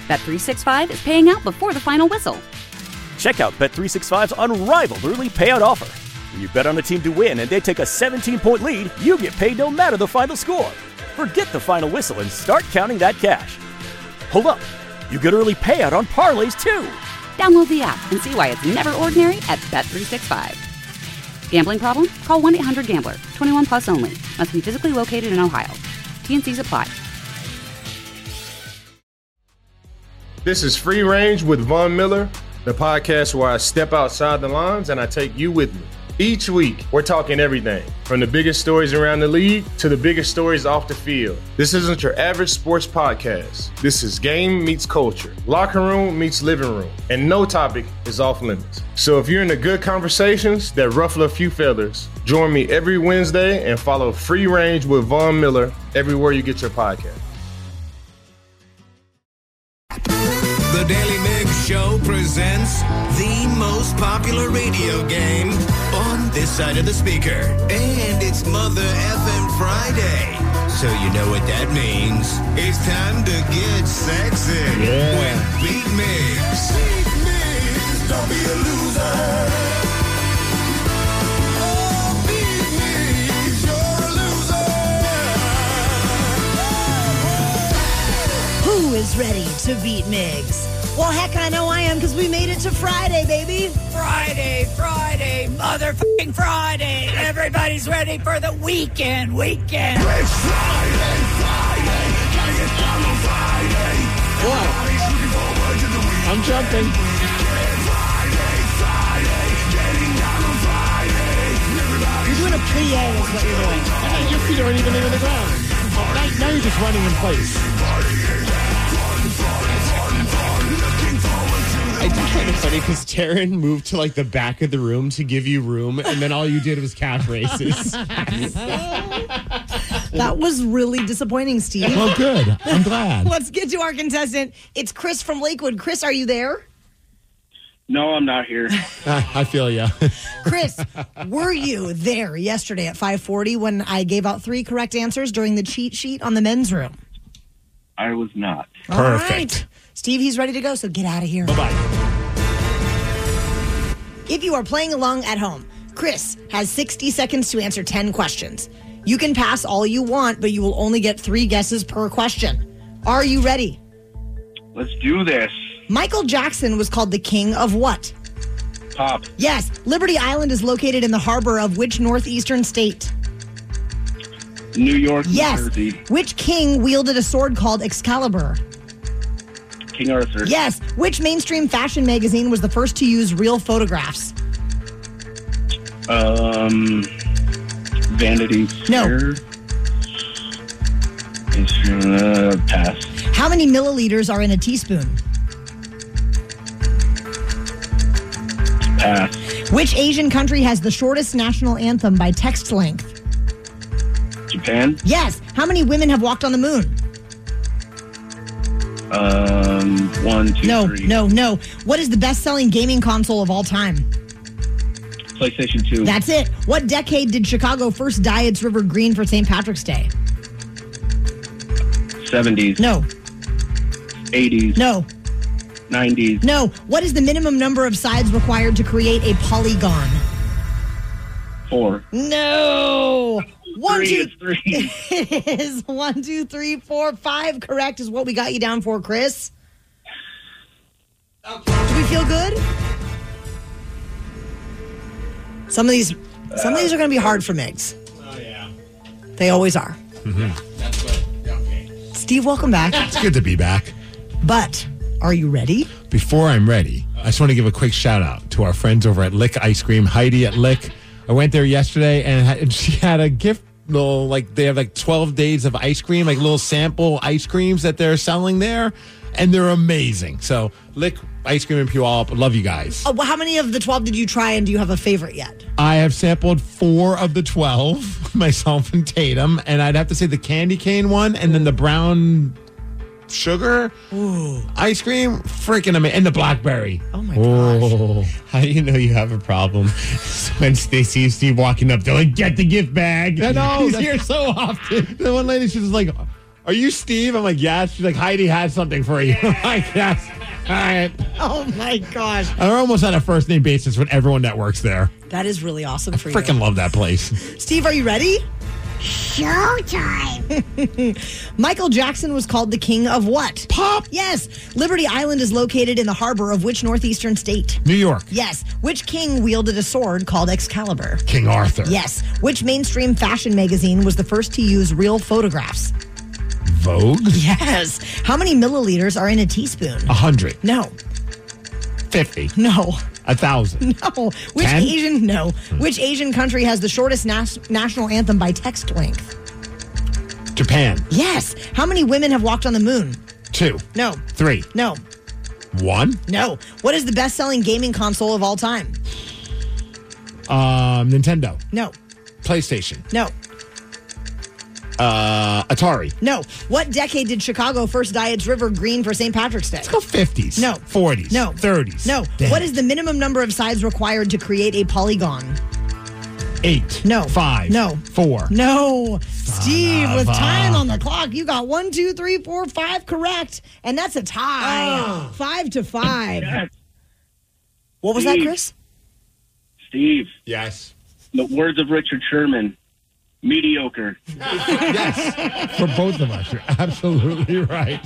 Bet365 is paying out before the final whistle. Check out Bet365's unrivaled early payout offer. When you bet on a team to win and they take a 17-point lead, you get paid no matter the final score. Forget the final whistle and start counting that cash. Hold up. You get early payout on parlays, too. Download the app and see why it's never ordinary at Bet365. Gambling problem? Call 1-800-GAMBLER. 21 plus only. Must be physically located in Ohio. T&Cs apply. This is Free Range with Von Miller, the podcast where I step outside the lines and I take you with me. Each week, we're talking everything from the biggest stories around the league to the biggest stories off the field. This isn't your average sports podcast. This is game meets culture, locker room meets living room, and no topic is off limits. So if you're into good conversations that ruffle a few feathers, join me every Wednesday and follow Free Range with Von Miller everywhere you get your podcast. The Daily Mix Show presents the most popular radio game on this side of the speaker. And it's Mother Effin' Friday. So you know what that means. It's time to get sexy with Beat Mix. Beat Mix, don't be a loser. Oh, Beat Mix, you're a loser. Who is ready to beat Migs? Well, heck, I know I am because we made it to Friday, baby. Friday, motherfucking Friday. Everybody's ready for the weekend. It's Friday. Gotta get down on Friday. What? Everybody's looking forward to the weekend. I'm jumping. Friday, getting down on Friday. You're doing a plie is what you're doing. Your feet aren't even in the ground. Now you're just running in place. I did kind of funny because Taryn moved to like the back of the room to give you room, and then all you did was calf races. That was really disappointing, Steve. Well, good. I'm glad. Let's get to our contestant. It's Chris from Lakewood. Chris, are you there? No, I'm not here. I feel ya. Chris, were you there yesterday at 5:40 when I gave out 3 correct answers during the cheat sheet on the men's room? I was not. All right. Steve, he's ready to go, so get out of here. Bye-bye. If you are playing along at home, Chris has 60 seconds to answer 10 questions. You can pass all you want, but you will only get 3 guesses per question. Are you ready? Let's do this. Michael Jackson was called the king of what? Pop. Yes. Liberty Island is located in the harbor of which northeastern state? New York, Yes. New Jersey. Which king wielded a sword called Excalibur? King Arthur. Yes. Which mainstream fashion magazine was the first to use real photographs? Vanity No. Fair. Pass. How many milliliters are in a teaspoon? Pass. Which Asian country has the shortest national anthem by text length? Japan. Yes. How many women have walked on the moon? 1, 2, 3. No. What is the best-selling gaming console of all time? PlayStation 2. That's it. What decade did Chicago first dye its river green for St. Patrick's Day? 70s. No. 80s. No. 90s. No. What is the minimum number of sides required to create a polygon? 4. No. 1, 2, 3. It is 1, 2, 3, 4, 5. Correct is what we got you down for, Chris. Okay. Do we feel good? Some of these are going to be hard for Migs. Oh, yeah. They always are. Mm-hmm. That's what. Okay. Steve, welcome back. It's good to be back. But are you ready? Before I'm ready, I just want to give a quick shout out to our friends over at Lick Ice Cream, Heidi at Lick. I went there yesterday and she had a gift. Little, like they have like 12 days of ice cream, like little sample ice creams that they're selling there, and they're amazing. So Lick Ice Cream in Puyallup, love you guys. Well, how many of the 12 did you try, and do you have a favorite yet? I have sampled 4 of the 12, myself and Tatum, and I'd have to say the candy cane one, and then the brown sugar ice cream, freaking amazing, and the blackberry. Oh my gosh! How do you know you have a problem? When they see Steve walking up, they're like, "Get the gift bag." I know he's here so often. The one lady, she was like, Are you Steve? I'm like, yes. She's like, Heidi has something for you. I'm like, yes. All right. Oh, my gosh. We're almost on a first name basis with everyone that works there. That is really awesome for you. Freaking love that place. Steve, are you ready? Showtime. Michael Jackson was called the king of what? Pop. Yes. Liberty Island is located in the harbor of which northeastern state? New York. Yes. Which king wielded a sword called Excalibur? King Arthur. Yes. Which mainstream fashion magazine was the first to use real photographs? Vogue. Yes. How many milliliters are in a teaspoon? 100. No. 50. No. 1,000. No. Which 10? Asian? No. Which Asian country has the shortest national anthem by text length? Japan. Yes. How many women have walked on the moon? 2. No. 3. No. 1. No. What is the best-selling gaming console of all time? Nintendo. No. PlayStation. No. Atari. No. What decade did Chicago first dye its river green for St. Patrick's Day? Let's go 50s. No. 40s. No. 30s. No. Damn. What is the minimum number of sides required to create a polygon? 8. No. 5. No. 4. No. Steve, with of a- time on the clock, you got 1, 2, 3, 4, 5 correct. And that's a tie. 5-5. Yes. What was that, Steve. Chris? Steve, Yes. the words of Richard Sherman, mediocre. Yes. For both of us. You're absolutely right.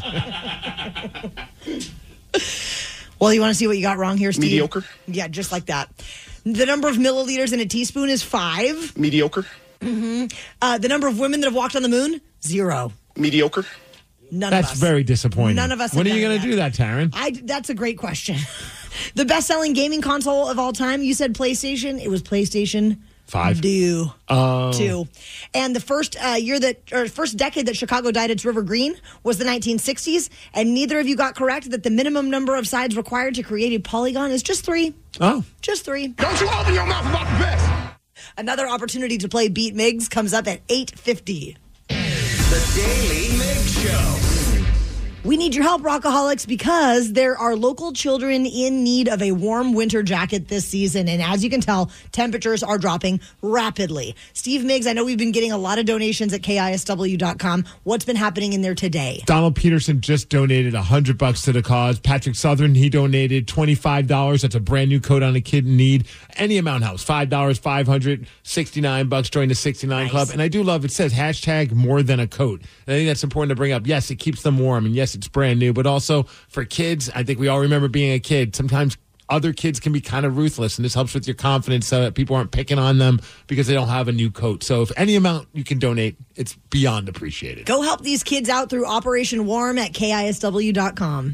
Well, you want to see what you got wrong here, Steve? Mediocre. Yeah, just like that. The number of milliliters in a teaspoon is 5. Mediocre. The number of women that have walked on the moon? 0. Mediocre. None of That's us. very disappointing. None of us When are have you done going to do that, Taryn? That's a great question. The best-selling gaming console of all time, you said PlayStation. It was PlayStation 5. 2. Oh. 2. And the first first decade that Chicago dyed its river green was the 1960s. And neither of you got correct that the minimum number of sides required to create a polygon is just 3. Oh. Just 3. Don't you open your mouth about the best. Another opportunity to play Beat Migs comes up at 8:50. The Daily Mix Show. We need your help, Rockaholics, because there are local children in need of a warm winter jacket this season. And as you can tell, temperatures are dropping rapidly. Steve Miggs, I know we've been getting a lot of donations at KISW.com. What's been happening in there today? Donald Peterson just donated $100 to the cause. Patrick Southern, he donated $25. That's a brand new coat on a kid in need. Any amount helps. $5, $500, $69. Join the 69 Club. And I do love, it says hashtag more than a coat. And I think that's important to bring up. Yes, it keeps them warm. And yes, it's brand new. But also for kids, I think we all remember being a kid. Sometimes other kids can be kind of ruthless, and this helps with your confidence so that people aren't picking on them because they don't have a new coat. So if any amount you can donate, it's beyond appreciated. Go help these kids out through Operation Warm at KISW.com.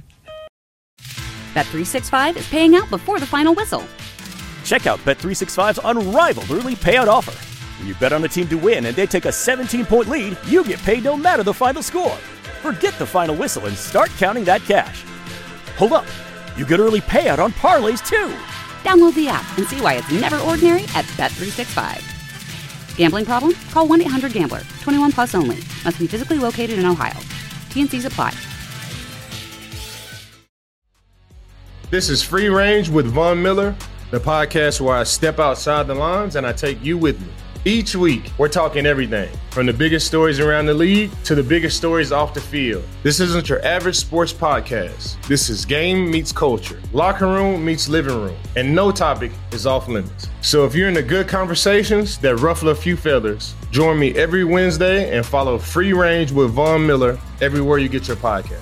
Bet365 is paying out before the final whistle. Check out Bet365's unrivaled early payout offer. When you bet on a team to win and they take a 17-point lead, you get paid no matter the final score. Forget the final whistle and start counting that cash. Hold up. You get early payout on parlays, too. Download the app and see why it's never ordinary at Bet365. Gambling problem? Call 1-800-GAMBLER. 21 plus only. Must be physically located in Ohio. T&Cs apply. This is Free Range with Von Miller, the podcast where I step outside the lines and I take you with me. Each week, we're talking everything from the biggest stories around the league to the biggest stories off the field. This isn't your average sports podcast. This is game meets culture, locker room meets living room, and no topic is off limits. So if you're into good conversations that ruffle a few feathers, join me every Wednesday and follow Free Range with Von Miller everywhere you get your podcast.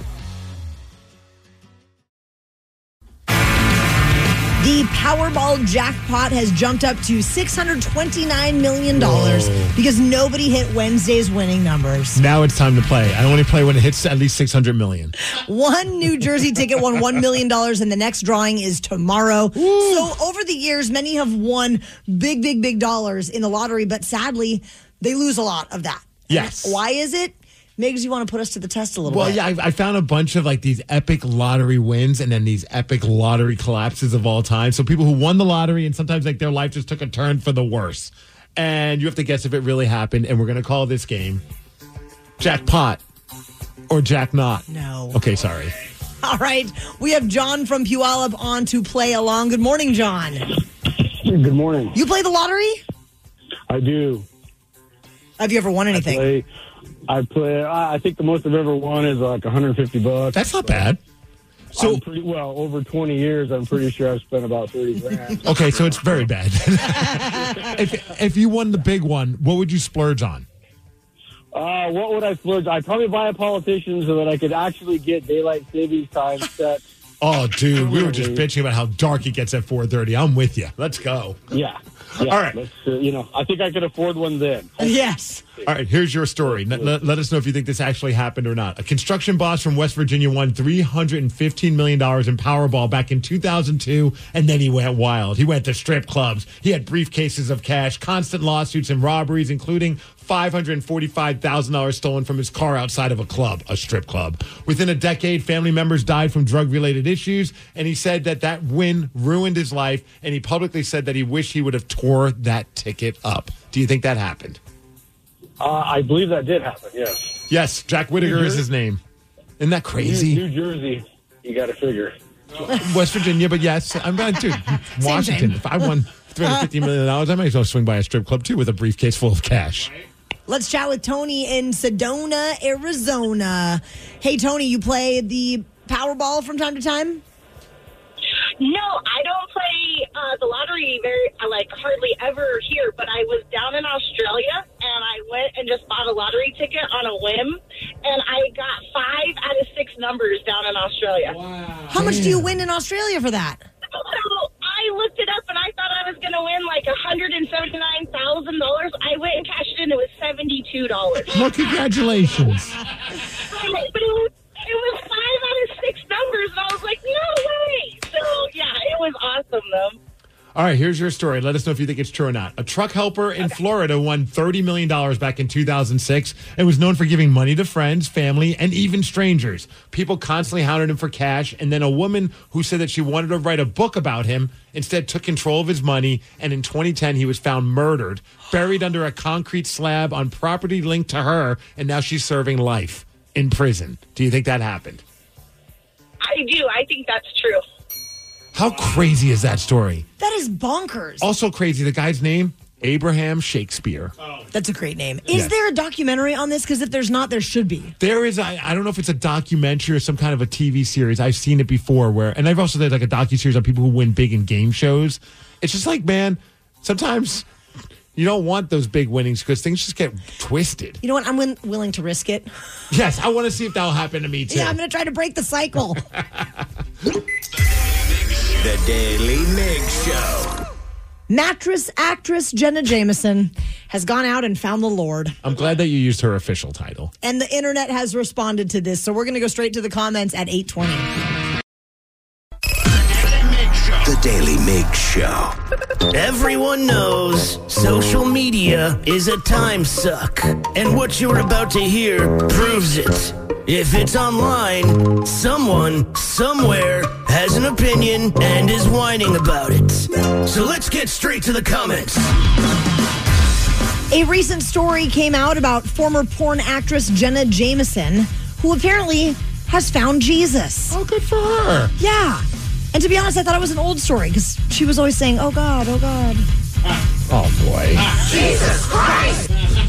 The Powerball jackpot has jumped up to $629 million because nobody hit Wednesday's winning numbers. Now it's time to play. I only play when it hits at least $600 million. One New Jersey ticket won $1 million, and the next drawing is tomorrow. Ooh. So over the years, many have won big dollars in the lottery, but sadly, they lose a lot of that. Yes. Why is it? Migs, you want to put us to the test a little Well, bit? yeah, I found a bunch of like these epic lottery wins and then these epic lottery collapses of all time. So people who won the lottery and sometimes like their life just took a turn for the worse. And you have to guess if it really happened. And we're going to call this game Jackpot or Jack Not. No. Okay, sorry. All right. We have John from Puyallup on to play along. Good morning, John. Good morning. You play the lottery? I do. Have you ever won anything? I think the most I've ever won is like $150. That's not bad. So over 20 years, I'm pretty sure I've spent about 30 grand. Okay, so it's very bad. if you won the big one, what would you splurge on? What would I splurge? I'd probably buy a politician so that I could actually get daylight savings time set. Oh, dude, we were just bitching about how dark it gets at 4:30. I'm with you. Let's go. Yeah. All right. I think I could afford one then. Yes. All right, here's your story. Let us know if you think this actually happened or not. A construction boss from West Virginia won $315 million in Powerball back in 2002, and then he went wild. He went to strip clubs. He had briefcases of cash, constant lawsuits and robberies, including $545,000 stolen from his car outside of a strip club. Within a decade, family members died from drug-related issues, and he said that win ruined his life, and he publicly said that he wished he would have tore that ticket up. Do you think that happened? I believe that did happen, yes. Yes, Jack Whittaker is his name. Isn't that crazy? New Jersey, you got to figure. West Virginia, but yes, I'm going to Washington. If I won $350 million, I might as well swing by a strip club, too, with a briefcase full of cash. Let's chat with Tony in Sedona, Arizona. Hey, Tony, you play the Powerball from time to time? No, I don't play the lottery hardly ever here, but I was down in Australia, and I went and just bought a lottery ticket on a whim, and I got 5 out of 6 numbers down in Australia. Wow. How much do you win in Australia for that? So I looked it up, and I thought I was going to win like $179,000. I went and cashed it in. It was $72. Well, congratulations. But it was 5 out of 6 numbers, and I was like, no way. So, yeah, it was awesome, though. All right, here's your story. Let us know if you think it's true or not. A truck helper in Florida won $30 million back in 2006 and was known for giving money to friends, family, and even strangers. People constantly hounded him for cash, and then a woman who said that she wanted to write a book about him instead took control of his money, and in 2010 he was found murdered, buried under a concrete slab on property linked to her, and now she's serving life in prison. Do you think that happened? I do. I think that's true. How crazy is that story? That is bonkers. Also crazy, the guy's name, Abraham Shakespeare. Oh. That's a great name. Is there a documentary on this? Because if there's not, there should be. There is. I don't know if it's a documentary or some kind of a TV series. I've seen it before and I've also done like a docuseries on people who win big in game shows. It's just like, man, sometimes you don't want those big winnings because things just get twisted. You know what? I'm willing to risk it. Yes, I want to see if that'll happen to me too. Yeah, I'm going to try to break the cycle. The Daily Mig Show. Mattress actress Jenna Jameson has gone out and found the Lord. I'm glad that you used her official title. And the internet has responded to this, so we're going to go straight to the comments at 8:20. The Daily Mig Show. Everyone knows social media is a time suck, and what you're about to hear proves it. If it's online, someone, somewhere, has an opinion and is whining about it. So let's get straight to the comments. A recent story came out about former porn actress Jenna Jameson, who apparently has found Jesus. Oh, good for her. Yeah. And to be honest, I thought it was an old story because she was always saying, oh, God, oh, God. Oh, boy. Jesus Christ!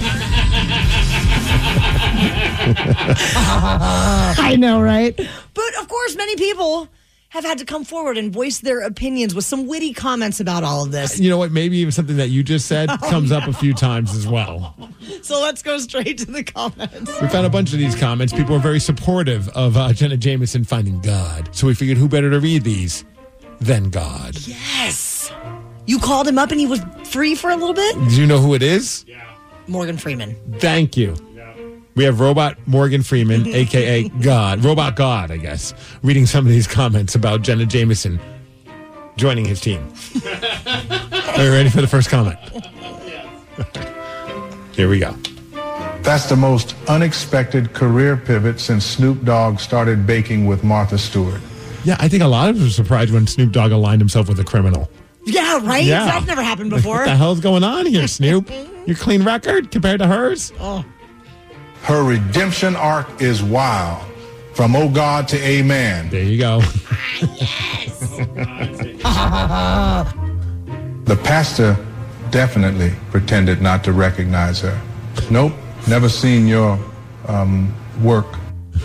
I know, right? But, of course, many people have had to come forward and voice their opinions with some witty comments about all of this. You know what? Maybe even something that you just said comes up a few times as well. So let's go straight to the comments. We found a bunch of these comments. People are very supportive of Jenna Jameson finding God. So we figured who better to read these than God. Yes. You called him up and he was free for a little bit? Do you know who it is? Yeah. Morgan Freeman. Thank you. We have Robot Morgan Freeman, a.k.a. God. Robot God, I guess, reading some of these comments about Jenna Jameson joining his team. Are you ready for the first comment? Here we go. That's the most unexpected career pivot since Snoop Dogg started baking with Martha Stewart. Yeah, I think a lot of us were surprised when Snoop Dogg aligned himself with a criminal. Yeah, right? Yeah. That's never happened before. What the hell's going on here, Snoop? Your clean record compared to hers? Oh. Her redemption arc is wild. From oh God to amen. There you go. Yes. The pastor definitely pretended not to recognize her. Nope, never seen your work.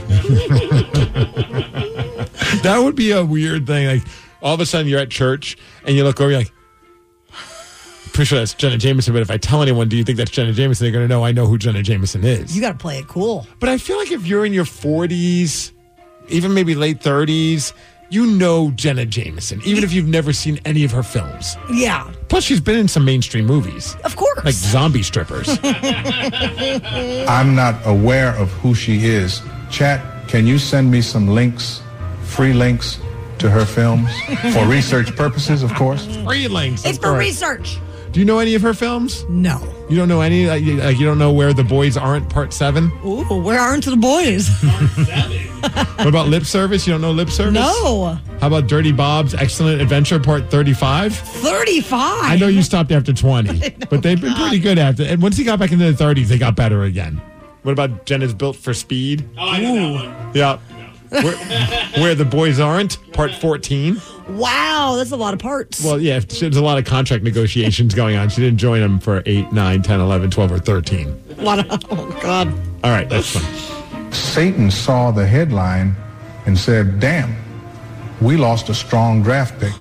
That would be a weird thing. Like, all of a sudden you're at church and you look over, you're like, pretty sure that's Jenna Jameson, but if I tell anyone, do you think that's Jenna Jameson? They're going to know I know who Jenna Jameson is. You got to play it cool. But I feel like if you're in your 40s, even maybe late 30s, you know Jenna Jameson, even if you've never seen any of her films. Yeah. Plus, she's been in some mainstream movies. Of course. Like Zombie Strippers. I'm not aware of who she is. Chat, can you send me some links, free links to her films? For research purposes, of course. Free links. It's for research. Do you know any of her films? No. You don't know any? You don't know Where the Boys Aren't, Part 7? Ooh, where aren't the boys? What about Lip Service? You don't know Lip Service? No. How about Dirty Bob's Excellent Adventure, Part 35? 35? I know you stopped after 20, but they've been pretty good after. And once he got back into the 30s, they got better again. What about Jenna's Built for Speed? Oh, I know that one. Yeah. Where the Boys Aren't, Part 14. Wow, that's a lot of parts. Well, yeah, there's a lot of contract negotiations going on. She didn't join them for 8, 9, 10, 11, 12, or 13. A lot of, oh, God. All right, that's fun. Satan saw the headline and said, damn, we lost a strong draft pick.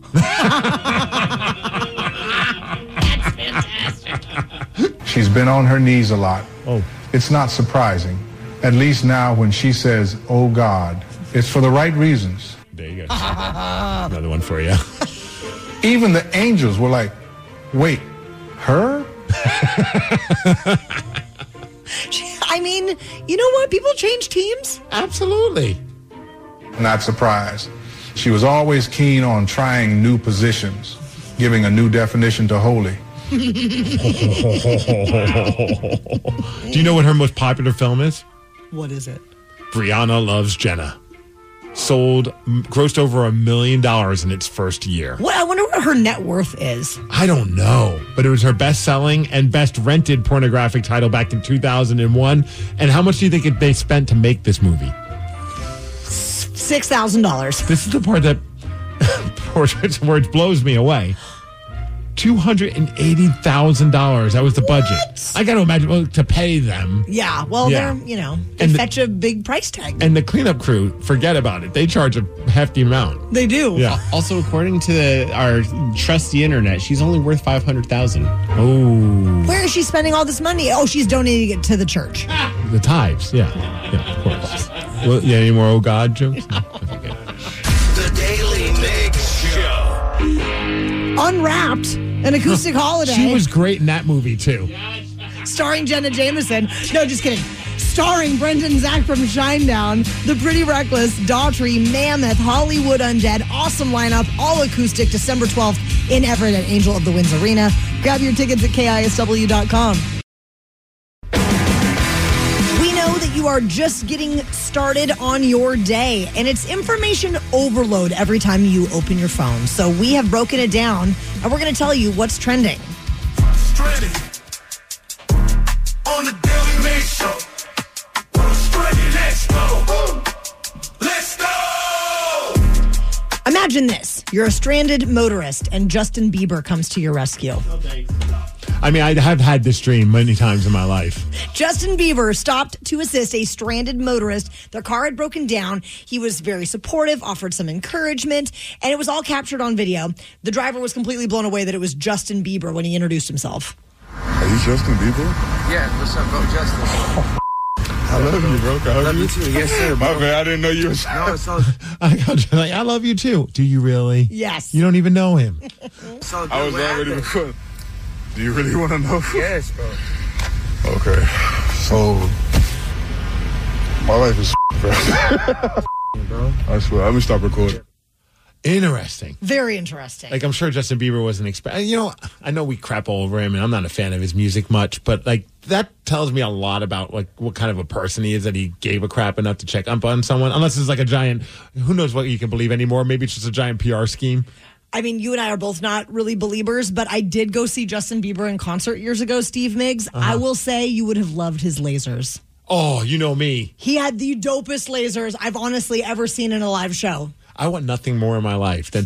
That's fantastic. She's been on her knees a lot. Oh. It's not surprising. At least now when she says, oh God, it's for the right reasons. There you go. Another one for you. Even the angels were like, wait, her? I mean, you know what? People change teams. Absolutely. Not surprised. She was always keen on trying new positions, giving a new definition to holy. Do you know what her most popular film is? What is it? Brianna Loves Jenna. Grossed over $1 million in its first year. What? I wonder what her net worth is. I don't know, but it was her best-selling and best-rented pornographic title back in 2001. And how much do you think they spent to make this movie? $6,000. This is the part that words blows me away. $280,000. That was the budget. What? I got to imagine to pay them. Yeah. Well, Yeah. they fetch a big price tag. And the cleanup crew, forget about it. They charge a hefty amount. They do. Yeah. Also, according to our trusty internet, she's only worth $500,000. Oh. Where is she spending all this money? Oh, she's donating it to the church. The tithes. Yeah. Yeah, of course. Well, yeah, any more oh God jokes? No? Okay. The Daily Mig Show. Unwrapped, an acoustic holiday. She was great in that movie, too. Starring Jenna Jameson. No, just kidding. Starring Brendan Zach from Shinedown, The Pretty Reckless, Daughtry, Mammoth, Hollywood Undead. Awesome lineup, all acoustic, December 12th in Everett at Angel of the Winds Arena. Grab your tickets at KISW.com. We know that you are just getting started on your day, and it's information overload every time you open your phone. So we have broken it down, and we're going to tell you what's trending. Trending on the Daily Mig Show. Trending, let's go. Let's go. Imagine this. You're a stranded motorist, and Justin Bieber comes to your rescue. I mean, I have had this dream many times in my life. Justin Bieber stopped to assist a stranded motorist. Their car had broken down. He was very supportive, offered some encouragement, and it was all captured on video. The driver was completely blown away that it was Justin Bieber when he introduced himself. Are you Justin Bieber? Yeah, what's up, bro? Justin. I love you, bro. I Love you too. Yes, sir, bro. My bad, I didn't know you was. No, it's all, I love you too. Do you really? Yes. You don't even know him. it's all good. I was What already happened? before. Do you really want to know? Yes, bro. Okay, so my life is bro. Bro. I swear. Let me stop recording. Interesting. Very interesting. Like, I'm sure Justin Bieber wasn't expecting. You know, I know we crap all over him, and I'm not a fan of his music much, but like that tells me a lot about like what kind of a person he is that he gave a crap enough to check up on someone. Unless it's like a giant, who knows what you can believe anymore? Maybe it's just a giant PR scheme. I mean, you and I are both not really believers, but I did go see Justin Bieber in concert years ago, Steve Miggs. I will say you would have loved his lasers. Oh, you know me. He had the dopest lasers I've honestly ever seen in a live show. I want nothing more in my life than to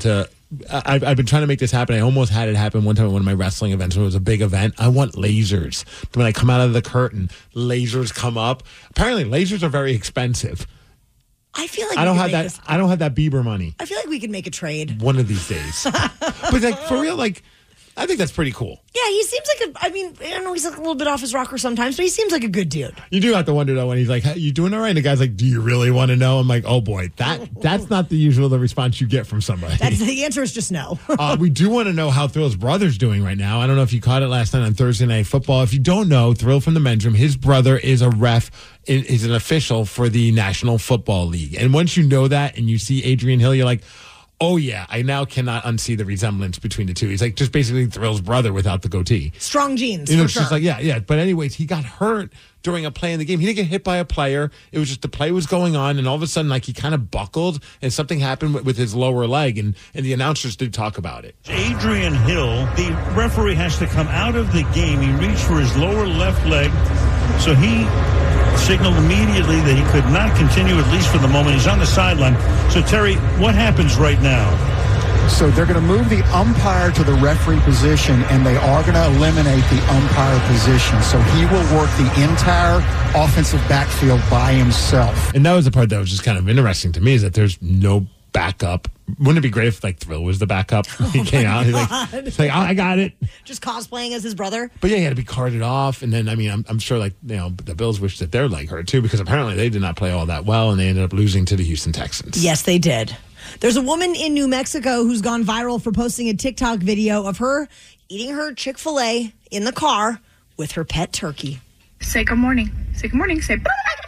I've been trying to make this happen. I almost had it happen one time at one of my wrestling events when it was a big event. I want lasers. When I come out of the curtain, lasers come up. Apparently, lasers are very expensive. I feel like I don't have that. I don't have that Bieber money. I feel like we could make a trade one of these days. But like for real, like I think that's pretty cool. Yeah, he seems like I don't know, he's like a little bit off his rocker sometimes, but he seems like a good dude. You do have to wonder though when he's like, hey, "You doing all right?" And the guy's like, "Do you really want to know?" I'm like, "Oh boy, that's not the usual response you get from somebody." The answer is just no. We do want to know how Thrill's brother's doing right now. I don't know if you caught it last night on Thursday Night Football. If you don't know, Thrill from the men's room, his brother is a ref. Is an official for the National Football League. And once you know that and you see Adrian Hill, you're like, oh, yeah, I now cannot unsee the resemblance between the two. He's like just basically Thrill's brother without the goatee. Strong genes, you know, for it's sure. just like, yeah. But anyways, he got hurt during a play in the game. He didn't get hit by a player. It was just the play was going on, and all of a sudden, like, he kind of buckled, and something happened with his lower leg, and the announcers did talk about it. Adrian Hill, the referee has to come out of the game. He reached for his lower left leg, so he signaled immediately that he could not continue, at least for the moment. He's on the sideline. So, Terry, what happens right now? So they're going to move the umpire to the referee position, and they are going to eliminate the umpire position. So he will work the entire offensive backfield by himself. And that was the part that was just kind of interesting to me, is that there's no backup. Wouldn't it be great if like Thrill was the backup? He came out. He's like, oh, I got it. Just cosplaying as his brother. But yeah, he had to be carted off. And then, I mean, I'm sure like, you know, the Bills wish that their leg hurt too, because apparently they did not play all that well, and they ended up losing to the Houston Texans. Yes, they did. There's a woman in New Mexico who's gone viral for posting a TikTok video of her eating her Chick-fil-A in the car with her pet turkey. Say good morning. Say good morning. Say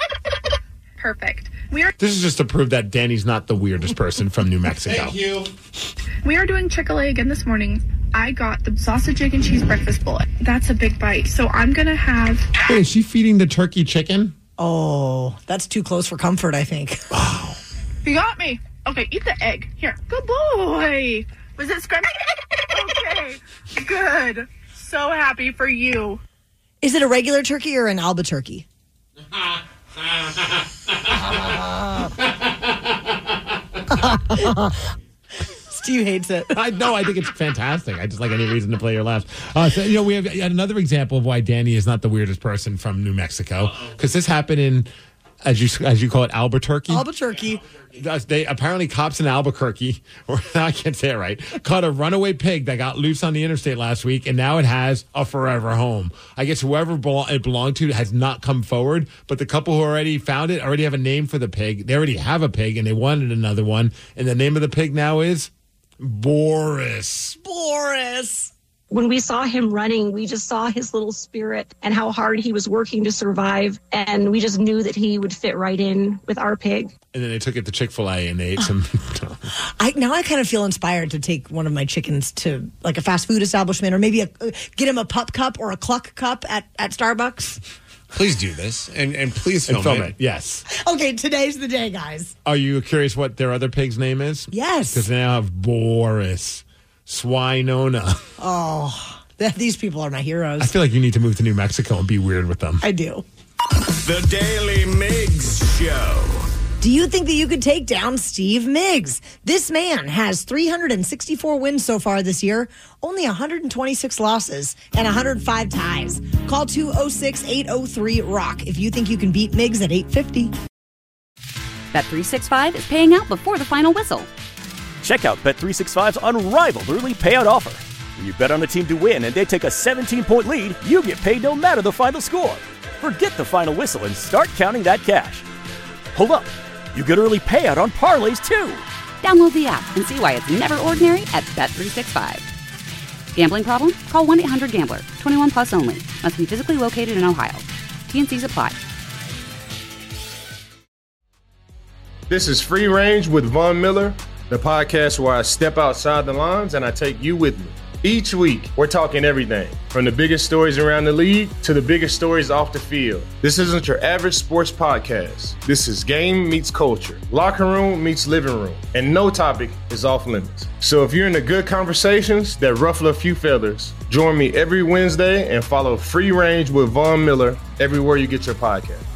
perfect. This is just to prove that Danny's not the weirdest person from New Mexico. Thank you. We are doing Chick-fil-A again this morning. I got the sausage, egg, and cheese breakfast bowl. That's a big bite. So I'm going to have... Wait, is she feeding the turkey chicken? Oh, that's too close for comfort, I think. You got me. Okay, eat the egg. Here. Good boy. Was it scrumpy? Okay. Good. So happy for you. Is it a regular turkey or an Alba turkey? Steve hates it. I think it's fantastic. I just like any reason to play your laughs. So, you know, we have another example of why Danny is not the weirdest person from New Mexico, because this happened in, as you call it, Albuquerque. Albuquerque. They apparently cops in Albuquerque, or I can't say it right, caught a runaway pig that got loose on the interstate last week, and now it has a forever home. I guess whoever it belonged to has not come forward, but the couple who already found it already have a name for the pig. They already have a pig, and they wanted another one, and the name of the pig now is Boris. Boris. When we saw him running, we just saw his little spirit and how hard he was working to survive. And we just knew that he would fit right in with our pig. And then they took it to Chick-fil-A and they ate some. I kind of feel inspired to take one of my chickens to like a fast food establishment, or maybe get him a pup cup or a cluck cup at Starbucks. Please do this and please film it. Yes. Okay, today's the day, guys. Are you curious what their other pig's name is? Yes. Because they now have Boris. Swinona. Oh, these people are my heroes. I feel like you need to move to New Mexico and be weird with them. I do. The Daily Miggs Show. Do you think that you could take down Steve Miggs? This man has 364 wins so far this year, only 126 losses, and 105 ties. Call 206-803-ROCK if you think you can beat Miggs at 850. Bet365 is paying out before the final whistle. Check out Bet365's unrivaled early payout offer. When you bet on a team to win and they take a 17-point lead, you get paid no matter the final score. Forget the final whistle and start counting that cash. Hold up. You get early payout on parlays, too. Download the app and see why it's never ordinary at Bet365. Gambling problem? Call 1-800-GAMBLER. 21 plus only. Must be physically located in Ohio. T&Cs apply. This is Free Range with Von Miller, the podcast where I step outside the lines and I take you with me. Each week, we're talking everything from the biggest stories around the league to the biggest stories off the field. This isn't your average sports podcast. This is game meets culture, locker room meets living room, and no topic is off limits. So if you're into good conversations that ruffle a few feathers, join me every Wednesday and follow Free Range with Von Miller everywhere you get your podcast.